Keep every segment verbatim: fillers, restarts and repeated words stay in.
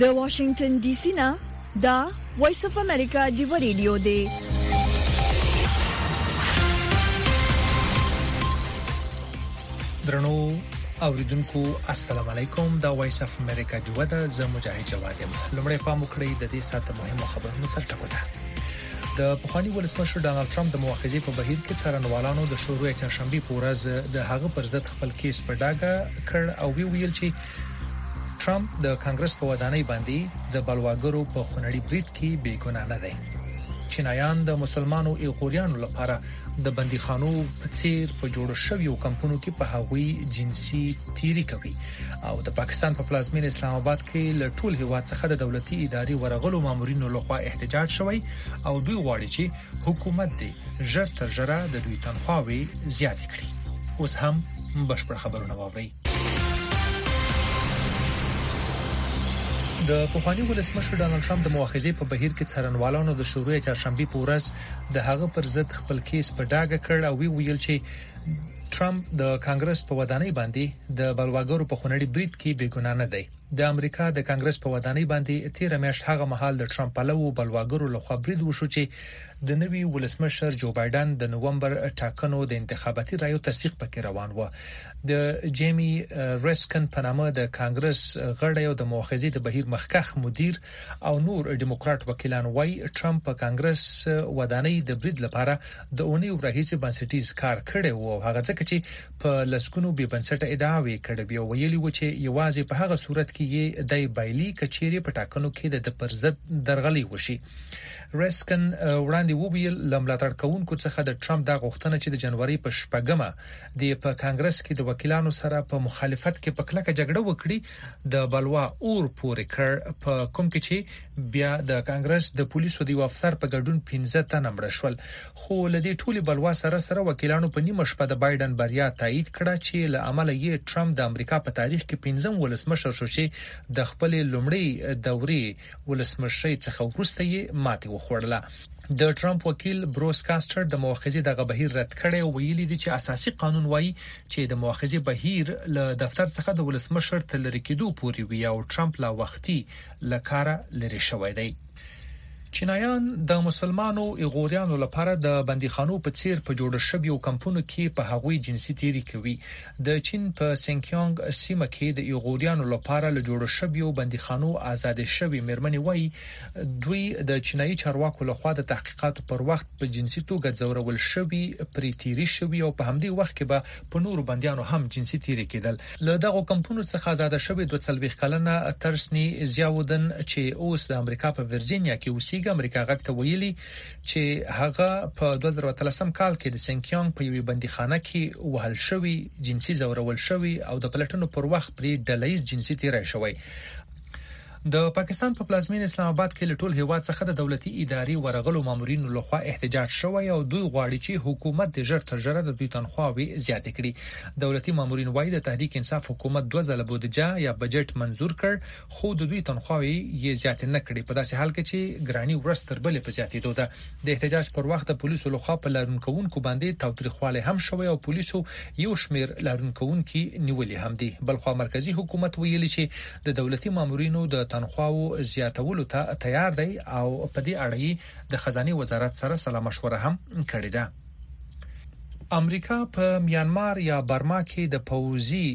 د واشنگټن ډي سي نه دا وایس اف امریکا دی ریډیو دی. درنو اوریدونکو السلام علیکم. دا وایس اف امریکا دی ودا زه مجاهد جواد یم. لمړی پام وکړئ د دې ساعت مهمه خبرونو سرټکو ده. د پخوانی ولسمشر ډانلډ ټرمپ د مؤاخذې په بهیر کې څارنوالانو د شروع چهارشنبه په ورځ د هغه پر ضد خپل کیس په ډاګه کړ او وی ویل چې ټرمپ د کانګرس په ودانۍ باندې د بلواګرو په خونړي برید کې بې ګناه نه دی. چینایان د مسلمانو ایغوریانو لپاره د بندیخانو په څیر په جوړ شویو کمپونو کې په هغوی جنسي تیری کوي او د پاکستان په پلازمین اسلام آباد کې له ټول هیواد څخه د دولتي ادارې ورغلو مامورینو لخوا احتجاج شوی او دوی غواړي چې حکومت دې ژر تر ژره د دوی تنخواوي زیاتې کړي. اوس هم بشپړ خبرونه واورئ. د پخوانی ولسمشر ډانلډ ټرمپ د مؤاخذې په بهیر کې څارنوالانو د شروع چهارشنبه په ورځ د هغه پر ضد خپل کیس په ډاګه کړ او وی ویل چې ټرمپ د کانګرس په ودانۍ باندې د بلواګرو په خونړي برید کې بې ګناه نه دی. د امریکا د کانګرس په ودانۍ باندې تیر میاشت هغه مهال د ټرمپ پلوو بلواګرو لخوا برید وشو چې د نوي ولسمشر جو بایدن د نوومبر ټاکنو د انتخاباتي رایو تصدیق پکې روان و. د جیمی ریسکن په نامه د کانګرس غړی او د مؤاخذې د بهیر مخکخ مدیر او نور ډیموکرات وکیلان وايي ټرمپ په کانګرس ودانۍ د برید لپاره د اونۍ ورهیسې بنسټیز کار کړی و. هغه ځکه چې په لسګونو بې بنسټه ادعاوې کړې و ویلي و چې یوازې په هغه صورت کې یې دای بایلی کچېری په ټاکنو کې د پرزد درغلي وشي. ریسکن وړاندې وویل لملاتړ کوونکو څخه د ټرمپ د غوښتنه چې د جنوري په شپږمه د په کانګرس کې د وکیلانو سره په مخالفت کې په کلکه جګړه وکړي د بلوا اور پورې کړ په کوم کې چې بیا د کانګرس د پولیسو دی افسر په ګډون پنځه تنه مړ شول. خو لدې ټولي بلوا سره سره وکیلانو په نیمه شپه د بایدن بریا تایید کړه چې له عمله یې ټرمپ د امریکا په تاریخ کې پنځم ولسمشر شو چې د خپل لومړی دوري ولسمشرۍ څخه وروسته یې ماتې وخوړله. د ټرمپ وکیل بروس کاستر د مؤاخذې د بهیر رد کړي او ویلي دي چې اساسي قانون وایي چې د مؤاخذې بهیر له دفتر څخه د ولسمشر تل لري کېدو پورې وي او ټرمپ لا وختي لکاره لري شوی دی. چینایان د مسلمانو ایغوریانو لپاره د بندیخانو په څیر په جوړ شویو کمپونو کې په هغوی جنسي تیری کوي. د چین په سینکیانګ سیمه کې د ایغوریانو لپاره له جوړ شویو بندیخانو آزاد شوی مېرمنې وایي دوی د چینایي چارواکو لخوا د تحقیقاتو پر وخت په جنسي توګه ځورول شوی پرې تیری شوی او په همدې وخت کې به په نورو بندیانو هم جنسي تیری کېدل. له دغه کمپونو څخه آزاد شوی دوه څلويخ کلنه ترسنی زیاودن چې اوس د امریکا په ورجینیا کې اوسي امریکا غږ ته ویلي چې هغه په دوه زره اتلسم کال کې د سینکیانګ په یوې بندیخانه کې وهل شوی جنسي ځورول شوی او د پلټنو پر وخت پرې ډلهیز جنسي تیری شوی. د پاکستان په پلازمین اسلام آباد کې له ټول هیواد څخه د دولتي ادارې ورغلو مامورینو لخوا احتجاج شوی او دوی غواړي چې حکومت د ژر تر ژره د دوی تنخواوي زیاتې کړي. دولتي مامورین وايي د تحریک انصاف حکومت دوه ځله بودجه یا بجټ منزور کړ خو د دوی تنخواوي یې زیاتې نه کړې په داسې حال کې چې ګرانی ورستر بلې په زیاتېدو ده. د احتجاج پر وخت د پولیسو لخوا په لارونکوونکو باندې تاوتریخواله هم شوی او پولیسو یو شمیر لارونکوونکو نیولې هم دي. بلخو مرکزی حکومت ویلي چې د دولتي مامورینو د تنخواو زیاتولو ته تیار دی او په دې اړه د خزانه وزارت سره سلا مشوره هم کړې ده. امریکا په میانمار یا برما کې د پوځي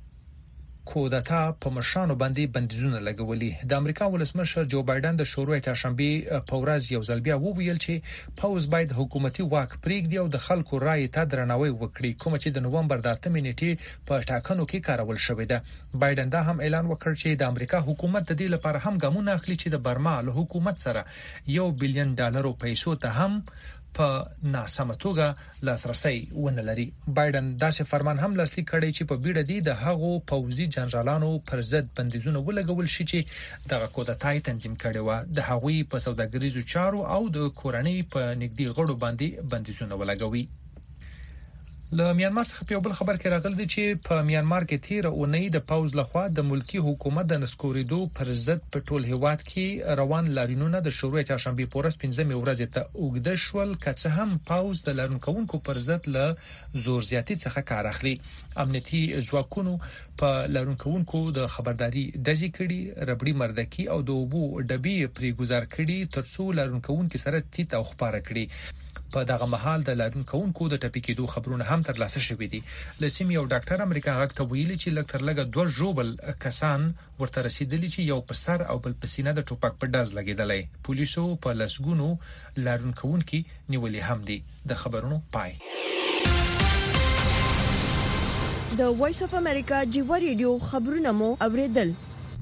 کودتا په مشانو باندې بندیزونه لګولي. د امریکا ولسمشر جو بایدن د شروع چهارشنبه په ورځ یو ځل بیا وویل چې پوز باید حکومتي واک پرېږدي او د خلکو رائے ته درناوی وکړي کوم چې د نوومبر د اتمې نیټې په ټاکنو کې کارول شوې ده. بایدن دا هم اعلان وکړ چې د امریکا حکومت د دې لپاره هم ګامونه اخلي چې د برما له حکومت سره یو بلین ډالرو پیسو ته هم په ناسمه توګه لاسرسي ونه لري. بایدن داسې فرمان هم لاسلیک کړی چې په بیړه دی د هغو پوځي جنرالانو پر ضد بندیزونه ولګول شي چې دغه کودتا تنظیم کړي و. د هغوی په سوداګریزو چارو او د کورنۍ په نږدې غړو باندې بندیزونه ولګوي. له میانمار څخه په بل خبر کې راغلی دی چې په میانمار کې تیر اونۍ د پاوز لخوا د ملکی حکومت د نسکوریدو پر ضد په ټول هیواد کې روان لاریونونه د شروع چهارشنبه پورس پنځمه ورځ ته اوږده شول، که څه هم پاوز د لارونکوونکو پر ضد له زور زیاتی څخه کار اخلي. امنیتي ځواکونو په لارونکوونکو د خبرداري دزي کړي، ربړي مردکی او د اوبو ډبې پرې گزار کړي ترڅو لارونکوونکو سره تیت او خبره کړي. په دغه مهال د لارونکوونکو د ټپي کېدو خبرونه هم ترلاسه شوې دي. لسیم یو ډاکټر امریکا غږ ته ویلي چې لکه لږه دوه جوبل کسان ورته رسیدلی چې یو په سر او بل په سینه د ټوپک په ډز لګیدلې. پولیسو په لسګونو لارونکوونکو نیولې هم دي. د خبرونو پای. د وایس اف امریکا جیو ریډیو خبرونه مو اوریدل.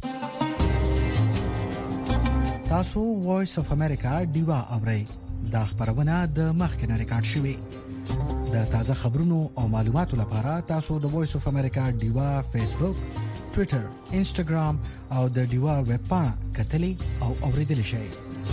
تاسو وایس اف امریکا دیوا اورئ. دا خبرونه د مخکنه ریکارډ شوې. د تازه خبرونو او معلوماتو لپاره تاسو د وایس اف امریکا دیوا فیسبوک، ټوئیټر، انسټاګرام او د دیوا ویب پاڼه کتلی او اوریدل شئ.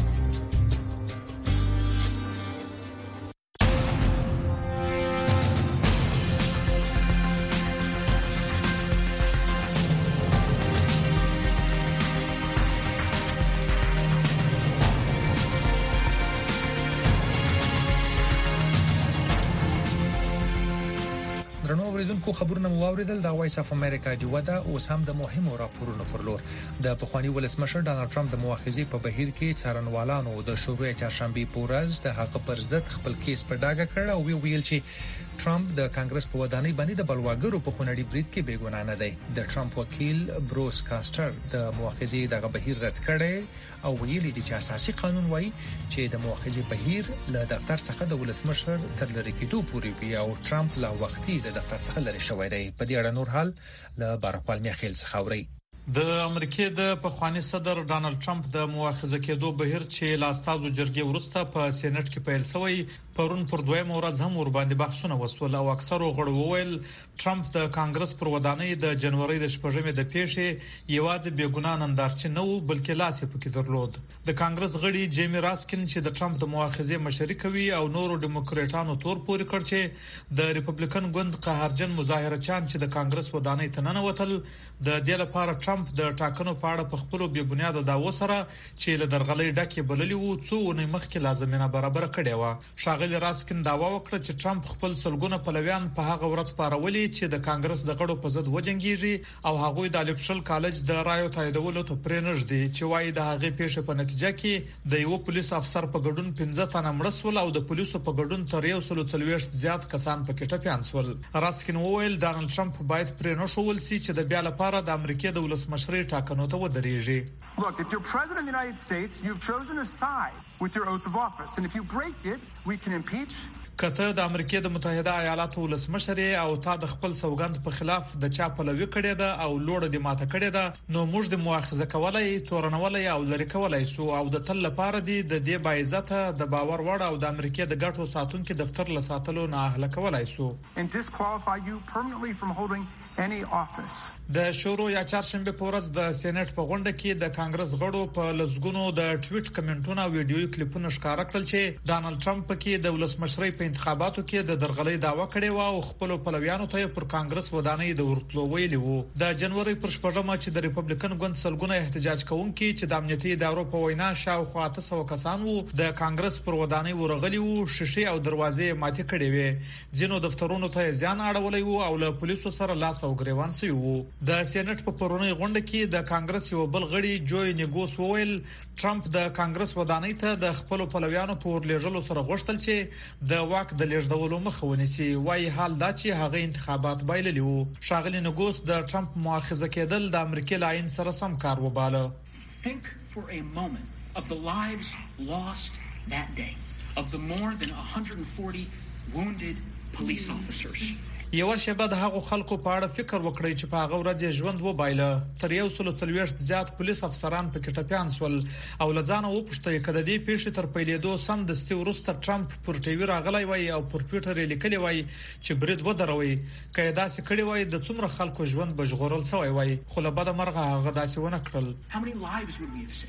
کو خبرونه مو اوریدل. د وایس اف امریکا دی ودا او سم د مهمو راپورونو پر لور. د پخوانی ولسمشر ډانلډ ټرمپ د مؤاخذې په بهیر کې څارنوالانو د شروع چهارشنبه پورز د حق پر ضد خپل کیس په ډاګه کړ او ویل چې ټرمپ د کانګرس په ودانۍ باندې د بلواګرو په خونړي برید کې بې ګناه نه دی. د ټرمپ وکیل بروس کاستر د مؤاخذې دغه بهیر رد کړي او ویلي دی چې اساسي قانون وایي چې د مؤاخذې بهیر له دفتر څخه د ولسمشر تر لری کېدو پورې وي او ټرمپ لا وختي د دفتر څخه لری شوی دی. په دې اړه نور حال له بارکوال میخیل څخه اوري. د امریکای د پخوانی صدر ډانلډ ټرمپ د مؤاخذه کېدو بهیر چې لاستازو جرګې ورسته په سېنات کې پیل شوی پرون پر دویمه ورځ هم ور باندې بحثونه وسول او اکثرو غړو وویل ټرمپ د کانګرس پر ودانۍ د جنوري د شپږمې د پیښې یوازې بې ګناه نندارچ نه و بلکې لاس یې پکې درلود. د کانګرس غړي جیمی راسکین چې د ټرمپ د مؤاخذې مشري کوي او نورو ډیموکراټانو تور پورې کړ چې د ریپبلیکن ګوند قهرجن مظاهرچیان چې د کانګرس ودانۍ ته نه وتل د دې لپاره ټرمپ د ټاکنو په اړه په خپل بې بنیاده داوو سره چې له درغلۍ ډکه بللی وو څو ونې مخکې لازمینه برابر کړې و. شاغل راسکین داوا وکړه چې ټرمپ خپل سلګونه پلویان په هغه ورځ پارولي چې د کانګرس د غړو په ضد وجنګيږي او هغه د الیکټرل کالج د رایو تاییدولو ته پرېنږ دي چې وايي د هغه پیښه په نتیجه کې د یو پولیس افسر په ګډون پنځه تنه مړ شول او د پولیسو په ګډون تر یو سل څلوېښت زیات کسان پکې ټپيان شول. راسکین وویل ډانلډ ټرمپ باید پرېنښ شول چې د بیا لپاره د امریکا د ولسمشرۍ ټاکنو ته ودرېږي. Look, if you're president of the United States, you've chosen a side with your oath of office, and if you break it, we can impeach. کته د امریکا د متحده ایالاتو ولسمشر او تا د خپل سوګند په خلاف د چا پلوي کړی ده او لوړ د ماته کړی ده نو موږ د مؤاخذه کولای تورنولای او لری کولای سو او د تل لپاره دی د دې باعزته د باور وړ او د امریکا د ګټو ساتونکو دفتر لساتلو نه اهله کولای سو and disqualify you permanently from holding any office. د شورو یا چهارشنبه پورز د سېنات په غونډه کې د کانګرس غړو په لزګونو د ټویټ کمنټونو او ویډیو کلیپونو ښکارا کړل چې ډانلډ ټرمپ کې د ولسمشرۍ په انتخاباتو کې د درغلۍ داوا کړې و او خپل پلویانو ته پر کانګرس ودانۍ د ورتلو ویلي وو. د جنوري پر شپږمه چې د ریپبلیکن ګوند سلګونه احتجاج کوونکي چې د امنیتي ادارو په وینا شاوخوا اته سوه کسان وو د کانګرس پر ودانۍ ورغلي وو، شیشې او دروازې ماتې کړې وې، ځینو دفترونو ته ځان اړولې وو او له پولیسو سره لاس او ګریوان سوي وو. د سېنات په پرونی غونډه کې د کانګرس یو بل غړي جوی نیګوس وویل ټرمپ د کانګرس ودانۍ ته د خپل پلویانو په ورلېږلو سره غوښتل چې د واک د لیږدولو مخه ونیسي. وايي حال دا چې هغه انتخابات بایللي وو. شاغلی نیګوس د ټرمپ مؤاخذه کېدل د امریکا لاین سره سم کار وباله. Think for a moment of the lives lost that day, of the more than one hundred forty wounded police officers. یو شپه د هغو خلکو په اړه فکر وکړئ چې په هغه ورځ ژوند وبایله. تر یو سل څلوېښت زیات پولیس افسران په کې ټپيان شول او لځانه وپوښتنه کړه د پیښې تر پیلېدو سم د ستورسته ټرمپ پر ټیوي راغلی وای او پر ټویټر یې لیکلی وای چې برید ودروي. کایدا چې کړي وای د څومره خلکو ژوند بجغورل شوی وای خو له بده مرغه هغه داسې ونه کړل. How many lives would we have saved?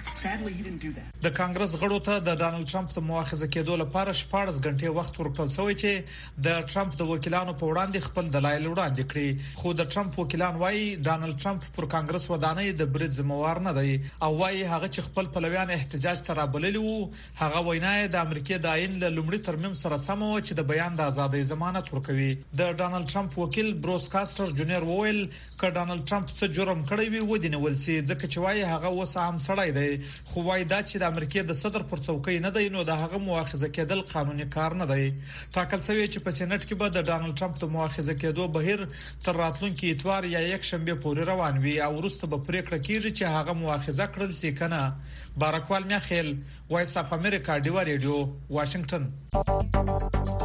Sadly, he didn't do that. د کانګرس غړو ته د ډانلډ ټرمپ د مؤاخذه کېدو لپاره شپږ غنټې وخت ورکړل شوی چې د ټرمپ د وکیلانو په وړاندې خپل دلایل وړاندې کړي، خو د ټرمپ وکیلان وایي ډانلډ ټرمپ پر کانګرس ودانۍ د برید ذمہوار نه دی او وایي هغه چې خپل پلویان احتجاج ته رابللي وو، هغه وینا د امریکا د آئین له لومړي ترمیم سره سم و چې د بیان د ازادۍ ضمانت ورکوي. د ډانلډ ټرمپ وکیل بروس کاستر جونیئر وویل ک ډانلډ ټرمپ څه جرم کړی وي ودی نه ولسي ځکه چې وایي هغه اوس عام سړی دی، خو وایي دا چې د امریکا د صدر پر څوکۍ نه دی نو د هغه مؤاخذه کېدل قانوني کار نه دی. ټاکل شوی چې په سېنات کې به د ډانلډ ټرمپ د مؤاخذه کېدو بهیر تر راتلونکي اتوار یا یک شنبه پورې روان وي او وروسته به پریکړه کیږي چې هغه مؤاخذه کړل سي کنه. بارکوال میاخیل، وایس اف امریکا، ډیوا ریډیو، واشنگټن.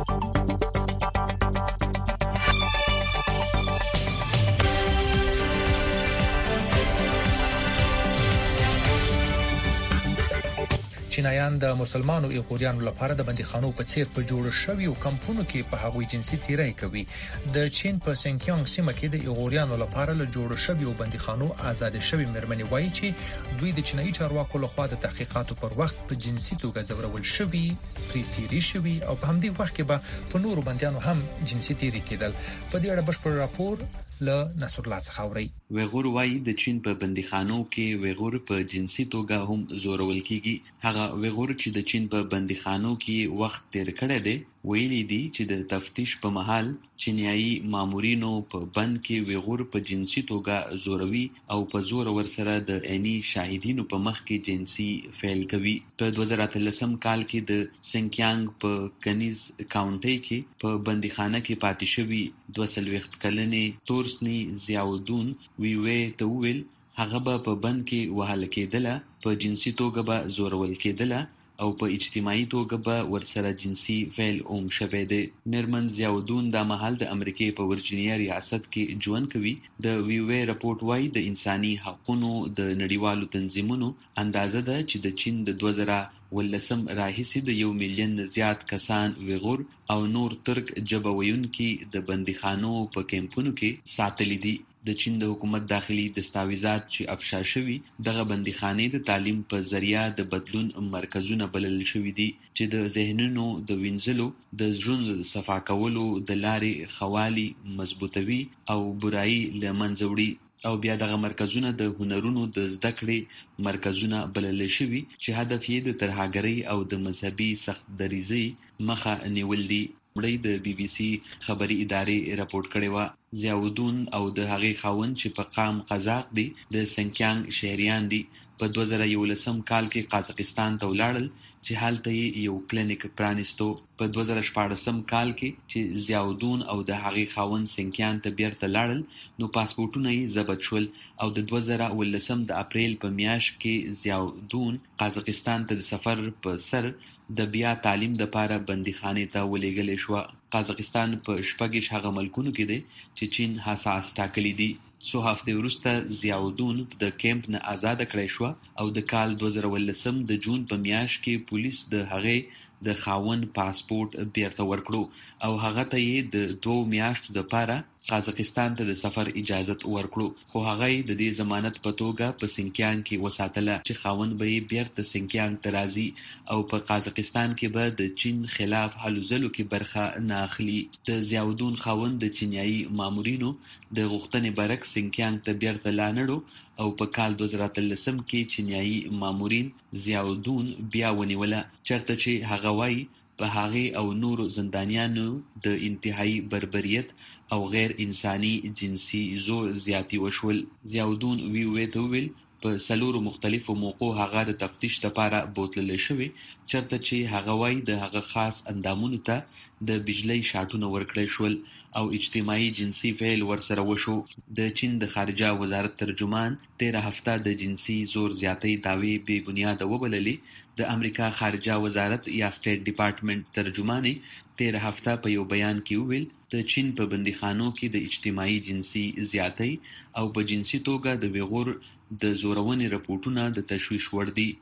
چینایان د مسلمانو ایغوریانو لپاره د بندیخانو په څیر په جوړ شوی او کمپونو کې په هغوی جنسي تیری کوي. د چین په سنکیانګ سیمه کې د ایغوریانو لپاره له جوړ شوی او بندیخانو آزاد شوی مرمنې وایي چې دوی د چینایي چارواکو لخوا د تحقیقاتو پر وخت په جنسي توګه ځورول شوی، پری تیری شوی او په همدې وخت کې به په نورو بندیانو هم جنسي تیری کېدل. په دې اړه بشپړ راپور له نصر الله څخه اوري. ویغور وایي د چین په بندیخانو کې ویغور په جنسي توګه هم زورول کیږي. هغه ویغور چې د چین په بندیخانو کې وخت تیر کړی دی ویلي دي چې د تفتیش په مهال چینایي مامورینو په بند کې ویغور په جنسي توګه زوروي او په زور ورسره د عیني شاهدینو په مخ کې جنسي فعل کوي. په دوه زره اتلسم کال کې د سنکیانګ په کنیز کاونټي کې په بندیخانه کې پاتې شوی دوه څلوېښت کلنې تورسنی زیاودون وی وی ته ویل هغه به په بند کې وهل کېدله، په جنسي توګه به زورول کېدله او په اجتماعي توګه به ورسره جنسي فعل اوم شوی دی. میرمن زیاودون دا مهال د امریکای په ورجینیا ریاست کې ژوند کوي. د وی وی راپورټ وايي د انساني حقوقو د نړیوالو تنظیمونو اندازه ده چې د چین د دوه زره ولسم راهیسې د یو میلیون زیات کسان ویغور او نور ترک ژبه ویونکي د بندیخانو په کیمپونو کې ساتلي دي. د چین د حکومت داخلي دستاویزات چې افشا شوي دغه بندیخانې د تعلیم په ذریعہ د بدلون مرکزونه بلل شوي دي چې د ذهنونو د وینځلو، د زړونو صفا کولو د لارې خوالي مضبوطوي او برایي له منځه وړي او بیا دغه مرکزونه د هنرونو د زده کړې مرکزونه بلل شوي چې هدف یې د ترهګرۍ او د مذهبي سخت دریزۍ مخه نیول دي. مړی د بي بي سي خبري ادارې راپورټ کړی و. زیاودون او د هغې خاوند چې په قام قزاق دي د سنکیانګ شهریان دي په دوه زره یولسم کال کې قازقستان ته ولاړل چې هلته یو کلینیک پرانیستو. په دوه زره شپاړسم کال کې چې زیاودون او د هغې خاوند سنکیان ته بیرته لاړل نو پاسپورټونه یې ضبط شول او د دوه زره ولسم د اپریل په میاشت کې زیاودون قازقستان ته د سفر په سر د بیا تعلیم د پاره بندیخانې ته ولېږل شو. قازقستان په شپږ هغه ملکونو کې دی چې چین حساس ټاکلي دي. څو هفته وروسته زیاودون د کیمپ نه آزاد کړی شو او د کال دوه زره ولسم د جون په میاشت کې پولیس د هغې د خاوند پاسپورټ بیرته ورکړو او هغه ته یې د دوه میاشتو لپاره قازقستان ته د سفر اجازه ورکړو، خو هغه د دې ضمانت په توګه په سنکیانګ کې وساتله چې خاوند به یې بیرته سنکیانګ ته راځي او په قازقستان کې به د چین خلاف هلو ځلو کې برخه نه اخلي. د زیاودون خاوند د چینایي مامورینو د غوښتنې برعکس سنکیانګ ته بیرته لاړل او په کال دوه زره اتلسم کې چینایي مامورین زیاودون بیا ونیوله چېرته چې هغه وایي په هغې او نورو زندانیانو د انتهایی بربریت او غیر انساني جنسي زور زیاتی وشول. زیاودون وی وی ته ویل په سلورو مختلفو موقعو هغه د تفتیش لپاره بوتلل شوی چېرته چې هغه وایي د هغه خاص اندامونو ته د بجلی شاټونه ورکړل شول او اجتماعي جنسي فعل ورسره وشو. د چین د خارجه وزارت ترجمان تیره هفته د جنسي زور زیاتی دعوی بې بنیاده وبللې. د امریکا خارجه وزارت یا سټیټ ډپارټمنټ ترجمانې تیره هفته په یو بیان کې وویل د چین په بندیخانو کې د اجتماعي جنسي زیاتی او په جنسي توګه د ویغور د زورونې رپورټونه د تشویش وړ دي.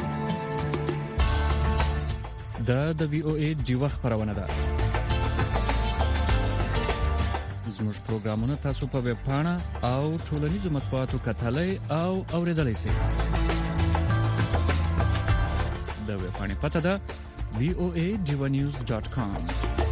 دا د وی او ای ډیوه خبرونه ده. زموږ پروګرامونه تاسو په ویب پاڼه او ټولنیزو مطبوعاتو کتلای او اوریدلای شئ. د ویبپاڼې پته ده وی او ای ډیوا نیوز ډاټ کام.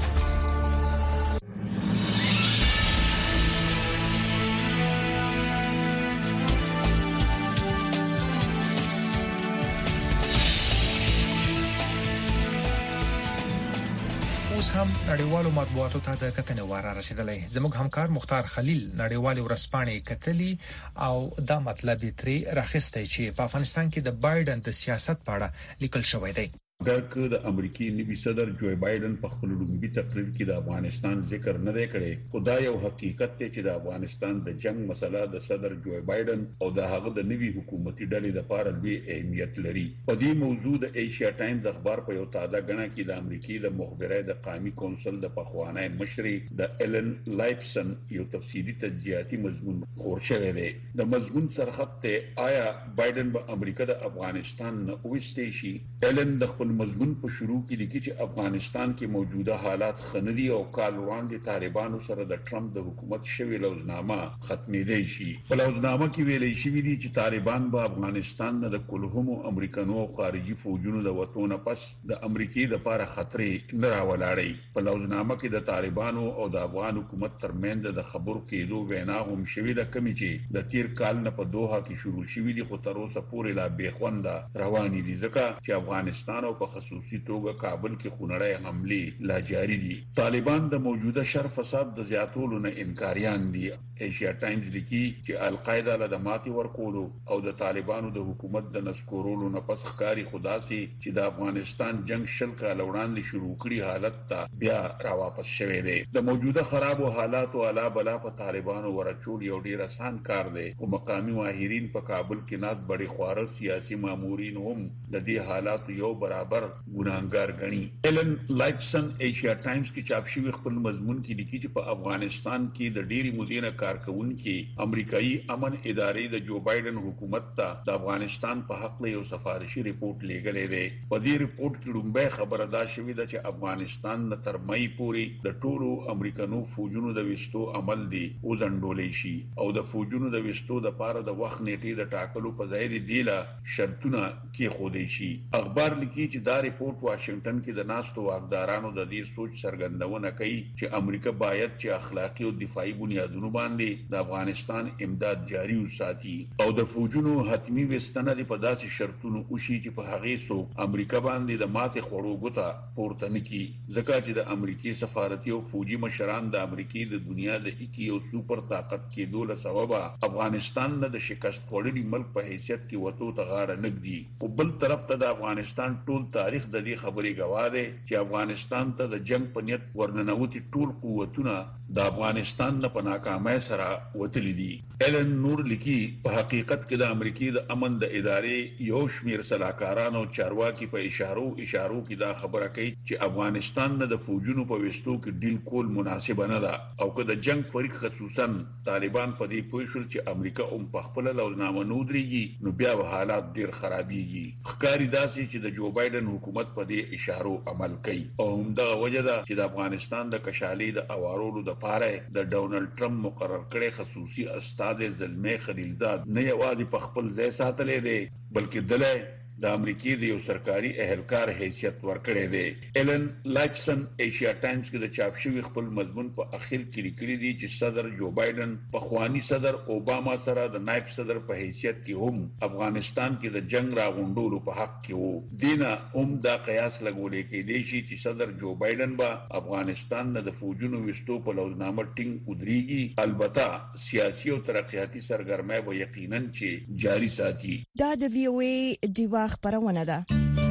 اوس هم نړیوالو مطبوعاتو ته د کتنې واره رسیدلې. زموږ همکار مختار خلیل نړیوالې ورځپاڼې کتلې او دا مطلب یې ترې راخسته چې په افغانستان کې د بایدن د سیاست په اړه لیکل شوی دی. درکه د امریکای نوي صدر جو بایدن په خپل لومړي تقریر کې د افغانستان ذکر نه دی کړی. خدای یو حقیقت دی چې د افغانستان د جنگ مسله د صدر جو بایدن او د هغه د نوي حکومتي ډلې لپاره لوی اهمیت لري. په دې موضوع د ایشیا ټایمز اخبار په یو تازه غنه کې د امریکای د مخبره د قومي کونسل د پخوانی مشري د ایلن لایپسن یو تفصیلی تجزیاتي مضمون خور شوی دی. د مضمون سرخط ته آیا بایدن به امریکا د افغانستان نه وستې شي. ایلن د خپل مضمون په شروع کې لیکي چې افغانستان کې موجوده حالات خندي او کال وړاندې طالبانو سره د ټرمپ د حکومت شوی لوزنامه ختمېدای شي. په لوزنامه کې ویلي شوی دی چې طالبان به افغانستان نه د کلهمو امریکانو او خارجي فوجونو د وټونه پس د امریکای د لپاره خطر نه راولاړي. په لوزنامه کې د طالبانو او د افغان حکومت ترمنځ د خبرو کېدو وینا هم شوی د کمی چې د تیر کال نه په دوحه کې شروع شوی دی خو تر اوسه پورې لا بېخونده روانې دي ځکه چې افغانستان او په خصوصي توګه کابل کې خونړی حمله لا جاری دي. طالبان د موجوده شر فساد د زیاتولو نه انکاریان دي. ایشیا ټایمز لیکي چې القاعده له دماتي ورکولو او د طالبانو د حکومت د نسکورولو نه پس ښکاری خداسي چې د افغانستان جنگ شل کال وړاندې شروع کړي حالت ته بیا راواپس شوی دی. د موجوده خراب حالاتو علاوه بلا په طالبانو ورچول یو ډیر آسان کار دی او مقامي ماهرین په کابل کې نات بڑی خواره سیاسي مامورین هم د دې حالاتو یو برابر ګناهګار غني. ایلن لایپسن ایشیا ټایمز کې چاپ شوی خپل مضمون کې لیکي چې په افغانستان کې د ډېری مدینه کارکونکو امریکایي امن ادارې د جو بایدن حکومت ته د افغانستان په حق له یو سفارشي ریپورت لیږلی دی. په دې ریپورت کې لومبه خبره دا شوې ده چې افغانستان د تر مې پورې د ټولو امریکانو فوجونو د وستو عمل دی او ځنډولې شي او د فوجونو د وستو د پاره د وخت نیټه د ټاکلو په ځای دی لا شرطونه کې خودي شي. اخبار لیکي چې دا ریپورت واشنگټن کې د ناستو واکدارانو د دې سوچ څرګندونه کوي چې امریکا باید چې اخلاقی او دفاعي بنیادونو باندې د افغانستان امداد جاري وساتي او د فوجونو حتمی وستنه د په داسې شرطونو وشي چې په هغه سو امریکا باندې د ماته خړو ګوتا پورته نکي ځکه چې د امریکای سفارتي او فوجي مشران د امریکای د دنیا د اکی او سوپر طاقت کېدو له سببه افغانستان نه د شکست خوړلي ملک په حیثیت کې وته تغاړه نګدي. او بل طرف ته د افغانستان ټول تاریخ د دې خبرې گواه دی چې افغانستان ته د جنگ په نیت ورننوتي ټول قوتونه د افغانستان نه په ناکامۍ سره وتلي دي. ایلن نور لیکي په حقیقت کې د امریکای د امن د ادارې یو شمیر سلاکارانو چارواکي په اشارو اشارو کې دا خبره کوي چې افغانستان نه د فوجونو په وستو کې ډیل کول مناسب نه ده او که د جنگ فریق خصوصا طالبان په دې پوه شول چې امریکا هم په خپل لوزنامه نو درېږي نو بیا به حالات ډیر خرابيږي. ښکاری داسې چې د جو بایدن حکومت په دې اشارو عمل کوي او همدغه وجه ده چې د افغانستان د کشالي د اوارولو د پاره د ډونلډ ټرمپ مقرر کړي خصوصي استاد زلمی خلیلزاد نه یوازې په خپل ځای ساتلې دي بلکې دلته د امریکای د یو سرکاري اهلکار حیثیت ورکړی دی. ایلن لایپسن ایشیا ټایمز کې د چاپ شوی خپل مضمون په اخر کې لیکلي دي چې صدر جو بایدن په خوانی صدر اوباما سره د نائب صدر په حیثیت کې هم افغانستان کې د جنگ راغونډولو په حق کې وو. دینه هم دا قیاس لګولې کې دی چې صدر جو بایدن به افغانستان نه د فوجونو وستو په لوزنامه ټینګ ودرېږي البته سیاسي او ترقیاتي سرګرمۍ به یقینا چې جاری ساتي. دا د وی او ای دیوا خبرونه ده.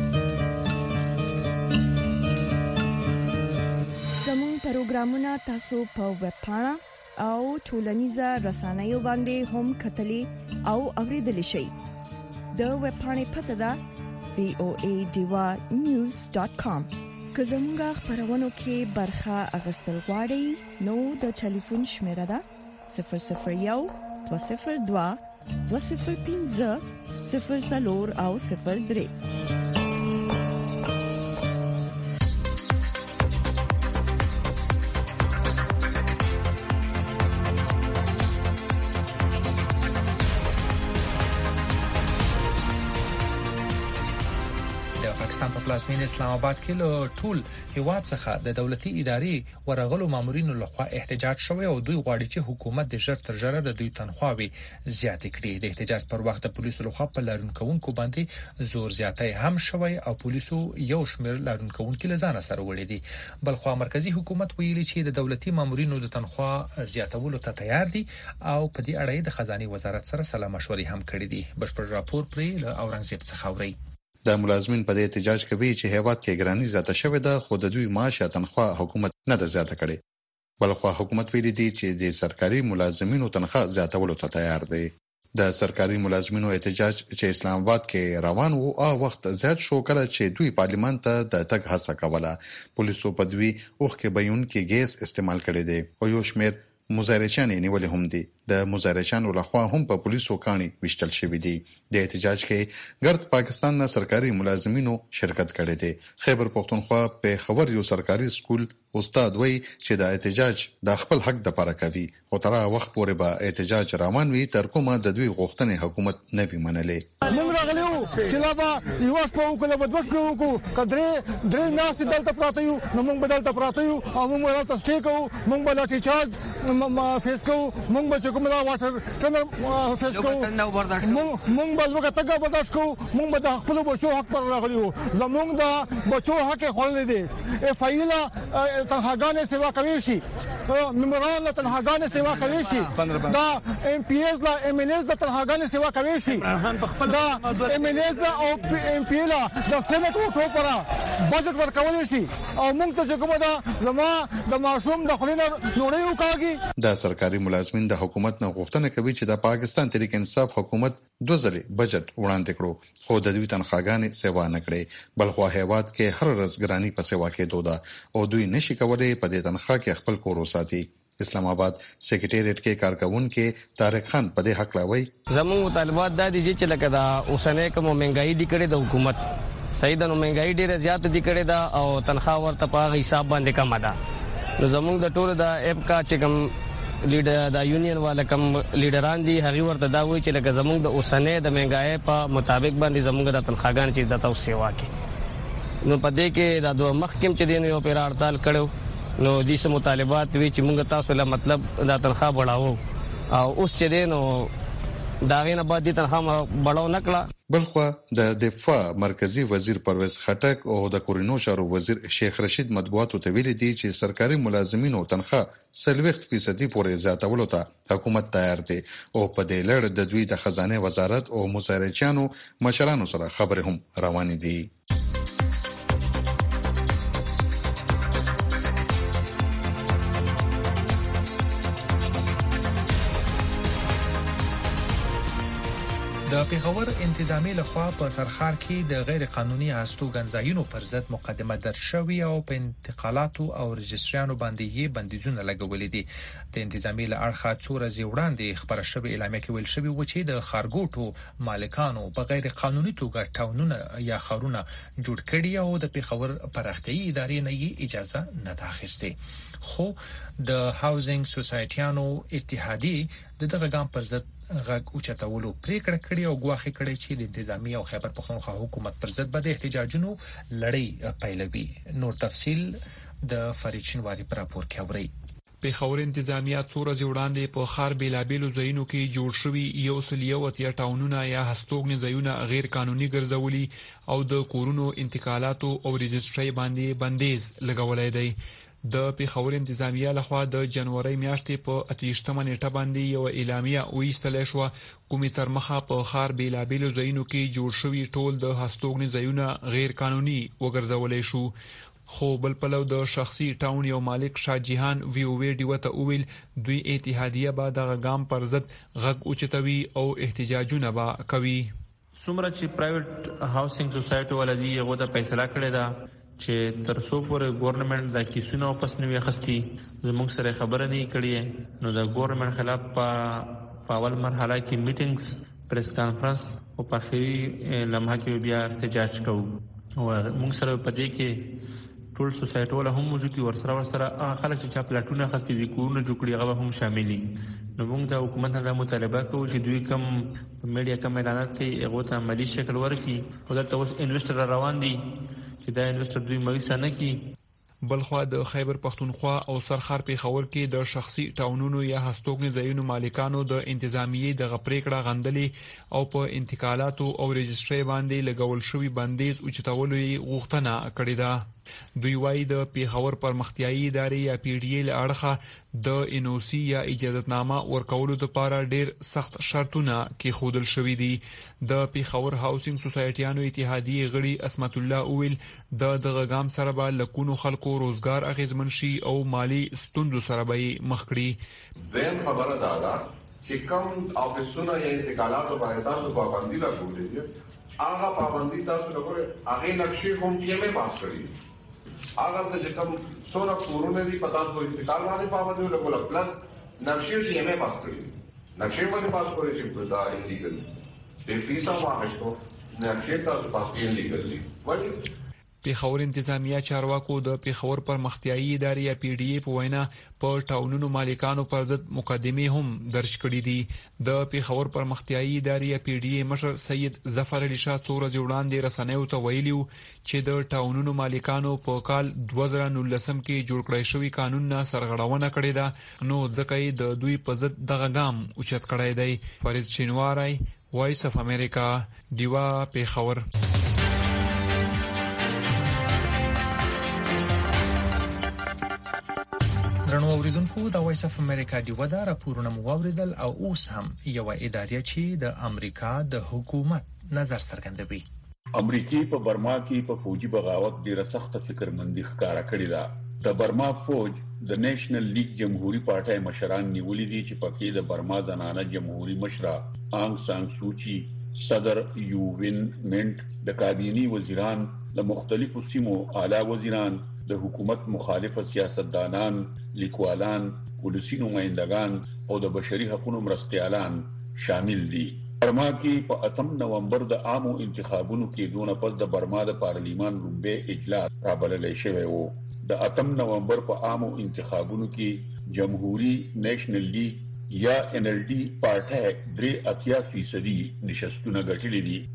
زموږ پروګرامونه تاسو په ویب پاڼه او ټولنیزه رسنیو باندې هم کتلی او اوریدلی شئ. د ویب پاڼې پته ده وی او ای دیوا نیوز ډاٹ کام. که زموږ خبرونو کې برخه اغستل غواړئ نو د ټلیفون شمیره ده صفر صفر یو دوه صفر دوه دوه صفر پنځه صفر سلور او صفر درې. پاکستان په پلازمینه اسلام آباد کې له ټول هیواد څخه د دولتي ادارې ورغلو مامورینو لخوا احتجاج شوی او دوی غواړي چې حکومت د ژر تر ژره د دوی تنخواوي زیاتې کړي. د احتجاج پر وخت د پولیسو لخوا په لارونکوونکو باندې زور زیاتی هم شوی او پولیسو یو شمېر لارونکوونکو لزان سره وړي دي. بلخو مرکزی حکومت ویلي چې د دولتي مامورینو د تنخوا زیاتولو ته تیار دي او په دې اړه د خزانه وزارت سره سلا مشورې هم کړې دي. بشپړ راپور پرې له اورنګزیب څخه اوري. د ملازمین په دې احتجاج کوي چې هیواد کې ګرانی زیاته شوې ده خو د دوی معاش یا تنخوا حکومت نه ده زیاته کړې. بلخو حکومت ویلي دی چې د سرکاري ملازمینو تنخوا زیاتولو ته تیار دی. د سرکاري ملازمینو احتجاج چې اسلام آباد کې روان وو او وخت زیات شو کله چې دوی پارلیمان ته د تګ هڅه کوله. پولیسو په دوی اوخ کې بیون کې ګیس استعمال کړي دي او یو شمېر مظاهرچیان نیولې هم دي. د مظاهرچیانو لخوا هم په پولیسو کاني وشتل شوی دي. د احتجاج کې ګرد پاکستان نه سرکاري ملازمینو شرکت کړي دي. خیبر پختونخوا په خبر یو سرکاري سکول استاد وی چې د احتجاج د خپل حق د لپاره کوي او تر وخت پورې به احتجاج روان وي تر کومه د دوی غوښتنې حکومت نه وی منلې. موږ راغلیو چې لا به یو څه په وکړو په دوه وکړو کډرې درې ناس دلته پراته یو نو موږ بدلته پراته یو او موږ راته سټې کوو موږ به لاټي چارج فیس کوو موږ به کوم دا واټر ټنر فیس کوو موږ به لوګه تګه برداشت کوو موږ به د خپل بچو حق پر راغلیو زموږ د بچو حق خورل دي فایلا تنخواګانې سیوا کوي شي ممبران له تنخواګانې سیوا کوي شي دا ام پی ایس لا ام ان ایس د تنخواګانې سیوا کوي شي دا ام ان ایس او ام پی لا د سېنات او ټوپرا بجټ ورکول شي او موږ ته کومه دا زما د معصوم د خلینو نوړې وکاږي. د سرکاري ملازمین د حکومت نه غوښتنه کوي چې د پاکستان تحریک انصاف حکومت دوه ځلې بجټ وړاندې کړو خو د دوی تنخواګانې سیوا نه کړې. بلخو هیواد کې هر ورځ ګرانی په سیوا کې دوده او دوی نشي کولای په دې تنخوا کې خپل کور وساتي. اسلام آباد سیکریټریټ کې کارکونکو طارق خان په دې حق لاوي زموږ مطالبات د دې چې لکه دا اوسنه کوم مهنګای دي کړي د حکومت صحیح د مهنګای ډیره زیات دي کړي دا او تنخوا ورته په حساب باندې کم ده. نو زموږ د ټولو د اپ کا چې کوم لیډر د یونین والا کم لیډران دي هغه ورته دا وایي چې لکه زموږ د اوسنه د مهنګای په مطابق باندې زموږ د تنخواګان چې د تاسو سیوا کې نو پدې کې دا دوه مخکم چې دین یو پیر هړتال کړو نو د دې مطالبات وی چې موږ تاسو له مطلب دا تنخواه بڑھاو او اوس چې دین دا غینه بعد دې تنخواه بڑھاو نکړه. بلخو د دفاع مرکزی وزیر پرویز خټک او د کورینو شارو وزیر شیخ رشید مطبوعاتو ته ویلي دي چې سرکاري ملازمینو تنخواه سلويخت فیصدي پورې زیاتولو ته حکومت تیار دی او په دې لړ د دوی د خزانه وزارت او مظاهرچیانو مشرانو سره خبرې هم روانې دي. د پیښور انتظامی لخوا په سرخار کې د غیر قانوني هستوګنځایونو پر ضد مقدمه درج شوې او په انتقالاتو او رجستریانو باندې یې بندیزونه لګولې دي. د انتظامی له اړخه څو ورځې وړاندې خبره شوې اعلامیه کې ویل شوې و چې د خارګوټو مالکانو په غیر قانوني توګه ټاونونه یا خارونه جوړ کړي او د پیښور پراختیايي ادارې نه یې اجازه نه ده اخیستې. خو د هاوزینګ سوسایټیانو اتحادیه د دغه ګام پر ضد غږ اوچتولو پریکړه کړې او ګواښ کړی چې د انتظامی او خیبر پختونخوا حکومت پر ضد به د احتجاجونو لړۍ پیلوي. نور تفصيل د فرید شینواری پر راپور کې اوري. پیښور انتظامیه څو ورځې وړاندې په خار بیلابیلو ځایونو کې جوړ شوي یو سل یو اتیا ټاونونه یا هستوګنې ځایونه غیر قانوني ګرځولي او د کورونو انتقالاتو او رجستری باندې بندیز لګولای دی. د پیښور انتظامیه لخوا د جنوري میاشتې په اتیشتمه نیټه باندې یو اعلامیه ویستل شو کومې تر مخه په خار بیلابیلو ځایونو کې جوړ شوي ټول د هستوګنې ځایونه غیر قانوني وګرځولای شو. خو بل پلو د شخصي ټاون یو مالک شاه جهان وی او وی ډیو ته ویل دوی اتحادیه به د غام پر ضد غږ اوچتوي او احتجاجونه به کوي. څومره چې پرایویټ هاوسینګ سوسایټي ولدي هغه د فیصله کړې ده چې تر څو پورې ګورنمنت د کیسونو واپس نه ویخستي زموږ سره خبره نه کړې نو د ګورنمنت خلاف په اول مرحله کې میټینګز پریس کانفرنس او په اخري لمحه کې بیا احتجاج کوو او موږ سره په دې کې ټول سوسایټي ولا هم موجود دي ورسره ورسره هغه خلک چې پلاټونه خستې دي کورونه جوړ کړي هغه هم شامل دي. نو موږ د حکومت نه مطالبه کوو چې دوی کم میډیا کم اعلانات کوي هغه ته عملی شکل ورکړي او دلته اوس انویسټر روان دي چې دا انویسټر دوی مریض نه کی. بلخوا د خیبر پختونخوا او سرخار پیښور کې د شخصي ټاونونو یا هستوګنې ځایونو مالکانو د انتظامیې د غپریکړه غندلې او په انتقالاتو او رجستري باندې لګول شوی بندیز او چتاولو غوښتنه کړې ده. دوی وايي د پیښور پرمختیایي ادارې یا پی ډی ای له اړخه د انوسی یا اجازهتنامه ورکولو لپاره ډېر سخت شرطونه کې خودل شوې دي. د پیښور هاوسینګ سوسایټیانو اتحادیې غړي اسمت الله اویل د دغه ګام سره به لکونو خلکو روزګار اغیزمن شي او مالی ستوندو سره به مخ کړي. دیم خبره دا ده چې کوم افیسونه یا انتقالاتو باندې تاسو پابندي لګولې هغه پابندي تاسو لګولې هغه نقشې هم پی ایم ای پاس کړی هغه ته کوم څونه کورونه دي پتا سو انتقال باندې پابندي لګول پلس نقشې پی ایم ای پاس کړی نقشې باندې پاس کړی چې دا ایلیګل دی فیسا واغشتو نقشې تاسو پاس کړی ایلیګل دی وایي. پیښور انتظامیه چارواکو د پیښور پرمختیایي ادارې یا پی ډی ای په وینا په ټاونونو مالکانو پر ضد مقدمه هم درج کړې دي. د پیښور پرمختیایي ادارې یا پی ډی ای مشر سید ظفر علي شاه څو ورځې وړاندې رسنیو ته ویلي چې د ټاونونو مالکانو په کال دوه زره نولس کې جوړ کړی شوی قانون نه سرغړونه کړې ده نو ځکه د دوی په ضد دغه ګام اوچت کړی دی. فرید شینواری، وایس اف امریکا، دیوا پیښور. درنو اوریدونکو د وایس اف امریکا دی ودا راپورونه مو اوریدل او اوس هم یو ادارې چې د امریکا د حکومت نظر څرګندوي. امریکای په برما کې په فوجي بغاوت ډیره سخت فکرمندي ښکارا کړې ده. د برما فوج د نېشنل لیگ جمهوریت پارټي مشران نیولې دي چې پکې د برما زنانه جمهوریت مشره آنګ سان سوچي، صدر یو وین منټ، د کابینی وزیران، د مختلفو سیمو اعلی وزیران، د حکومت مخالف سیاستدانان، لیکوالان، ولسی نمائندگان او د بشري حقوقو مرستيالان شامل دي. برما کې په اتم نومبر د عامو انتخابونو کې دونه پس د برما د پارلیمان لومبه اجلاس رابلل شوی وو. د اتم نومبر په عامو انتخابونو کې جمهوریت نېشنل لیگ یا ان ال ډي پارټي درې اتیا فیصدي نشستونه ګټلې دي.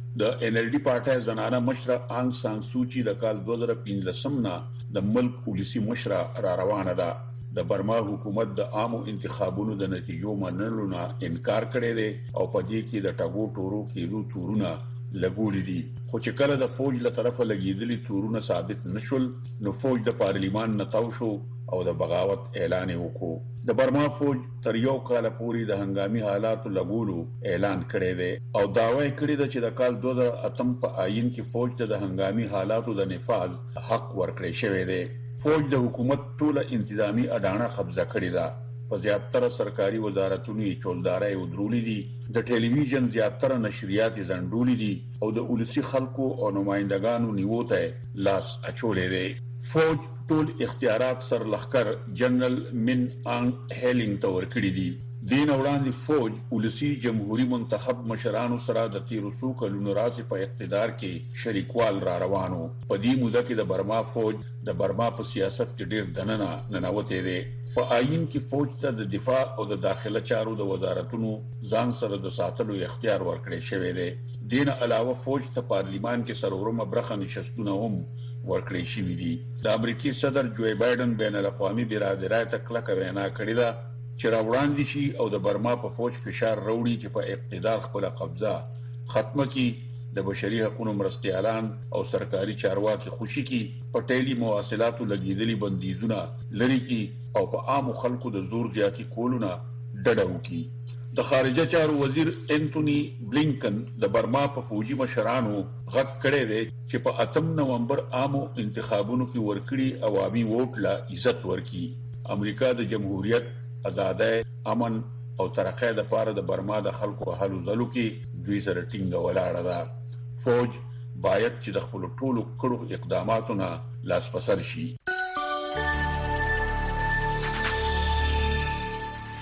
د ان ال ډي پارټي زنانه مشره آنګ سان سوچي د کال دوه زره پنځلس نه د ملک پولیسي مشره را روانه ده. د برما حکومت د عامو انتخابونو د نتیجو منلو نه انکار کړی دی او په دې کې د ټاګو ټورو کېلو تورونه لګولې دي. خو چې کله د فوج له طرفه لګیدلي تورونه ثابت نشول نو فوج د پارلیمان نتاو شو او د بغاوت اعلان وکړو. د برما فوج تر یو کال پورې د هنګامي حالاتو لګولو اعلان کړی دی او داوی کړی دی چې د کال دوه زره اتم په آئین کې فوج ته د هنګامي حالاتو د نفاذ حق ورکړی شوی دی. فوج د حکومت ټوله انتظامی اډانه قبضه کړې ده. په زیاتره سرکاري وزارتونو یې چولداري ودرولې دي. د ټلویزیون زیاتره نشریات یې ځنډولې دي او د ولسی خلکو او نمائندګانو نیوته لاس اچولې دي. فوج ټول اختیارات سر لخر جنرال من ان هیلینګ ته ورکړي دي. دین وړاندې فوج ولسی جمهوریت منتخب مشرانو سره د تیر څو کلونو راځي په اقتدار کې شریکوال را روانو. په دې موده کې د برما فوج د برما په سیاست کې ډېر دننه ننوتې دي. په آئین کې فوج ته د دفاع او د داخله چارو د وزارتونو ځان سره د ساتلو اختیار ورکړی شوی دی. دین علاوه فوج ته پارلیمان کې سرورمه برخه نشستونه هم ورکړی شوی دي. د امریکای صدر جو بایدن بین الاقوامي برادرۍ ته کلکه وینا کړې ده چې راوړاندې شي او د برما په فوج فشار راوړي چې په اقتدار خپل قبضه ختمه کړي. د بشري حقوقو مرستيالان او سرکاري چارواکي خوشي کړي، په ټیلی مواصلاتو لګیدلي بندیزونه لري کړي او په عام خلکو د زور زیاتی کولونه ډډه وکړي. د خارجه چارو وزیر انټونی بلینکن د برما په فوجي مشرانو غږ کړی دی چې په اتم نومبر عامو انتخابونو کې ورکړي عوامي ووټ لا عزت ورکړي. امریکا د جمهوریت، آزادۍ، امن او ترقۍ د پاره د برما د خلکو په حالو ځلو کې دوی سره ټینګه ولاړه ده. فوج باید چې د خپل ټولو کړو اقداماتو نه لاس پسر شي.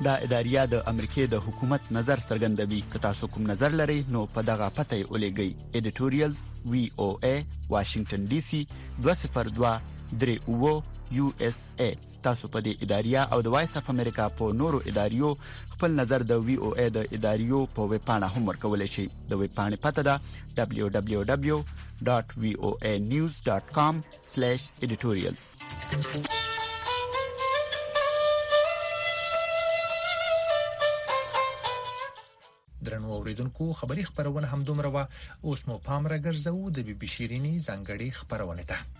دا اداریه د امریکای د حکومت نظر څرګندوي. که تاسو کوم نظر لرئ نو په دغه پته یې ولېږئ. editorials وی او ای واشنگټن ډي سي دوه صفر دوه درې اوه یو اس ای. تاسو په دې اداریه او د وایس اف امریکا په نورو اداریو خپل نظر د وی او ای د اداریو په ویب پاڼه هم ورکولای شئ. د ویب پاڼې پته ده دبليو دبليو دبليو ډاټ وی او ای نیوز ډاټ کام سلیش editorials. درنو اوریدونکو خبری خبرونه هم دومره وا. اوس مو پام را ګرځو د بي بي شيريني ځانګړي خبرونه ته.